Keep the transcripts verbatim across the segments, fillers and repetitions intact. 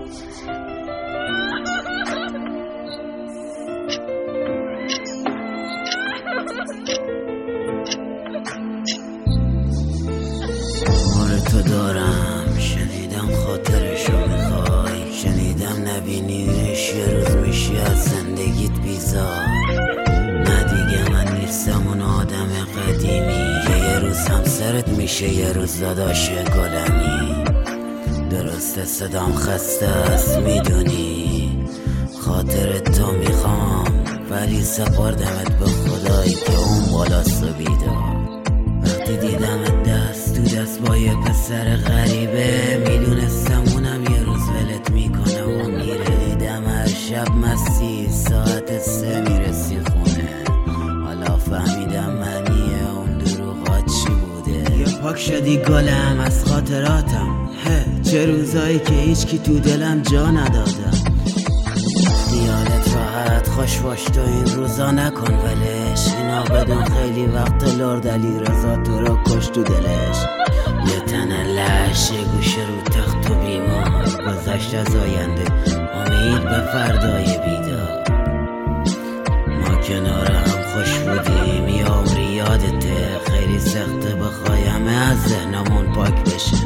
تو دارم، شنیدم خاطرشو میخوای، شنیدم نبینیش یه روز میشی از زندگیت بیزار. نه دیگه من نیستم اون آدم قدیمی که یه روز همسرت میشه یه روز داداش گلمی. درسته صدام خسته است میدونی، خاطرت تو میخوام ولی سپردمت به خدایی که اون بالاست و بیدار. وقتی دیدم دست تو دست با یه پسر غریبه، میدونستم اونم یه روز ولت میکنه و میره. دیدم هر شب مستی ساعت سه میرسی خونه، حالا فهمیدم منیه اون دروغات چی بوده. یه پاک شدی گلم از خاطراتم، هه چه روزایی که هیچ کی تو دلم جا ندادم. خیالت راحت خوش باش تو این روزا نکن ولش، اینا بدون خیلی وقت لرد علی رضا تو رو کش تو دلش. یه تن لش یه گوشه رو تخت و بیمار، گذشت از آینده امید به فردای بیدار. ما کنار هم خوش بودیم یه عمری یادته، خیلی سخته بخوای همه از ذهنمون پاک بشه.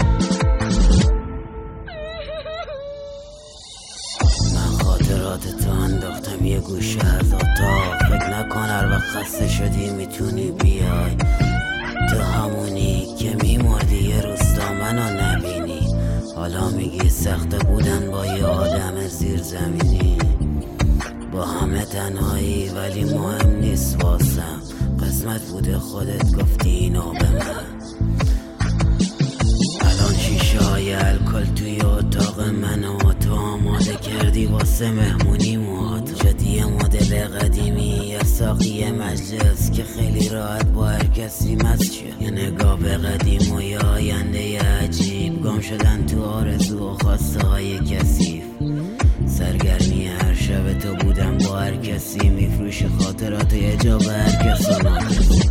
تو انداختم یه گوشه از اتاق، فکر نکن هر وقت خسته شدی میتونی بیای. تو همونی که میمردی یه روز تا منو نبینی، حالا میگی سخته بودن با یه آدم زیر زمینی. با همه تنهایی ولی مهم نیست واسم، قسمت بوده خودت گفتی اینو به من. الان شیشه های الکل توی اتاق من و تو آماده کردی واسه مهمونی موهات. جدی مدل قدیمی یا ساقی مجلس که خیلی راحت با هر کسی مست شه. یه نگاه به قدیم و یه آینده عجیب، گم شدن تو آرزو و خواسته های کثیف. سرگرمی هر شب تو بودم با هر کسی، میفروش خاطرات یه جا به هر کس و ناکسی.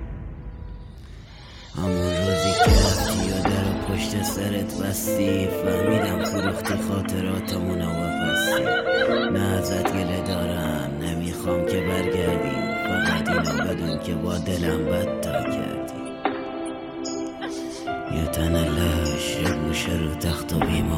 همون روزی که رفتی و در پشت سرت بستی، فهمیدم فروختی خاطراتمونو بپستی. نه ازت گله دارم نمیخوام که برگردی، فقط اینو بدون که با دلم بد تا کردی. یه تن لش یه گوشه رو تخت و بیمار،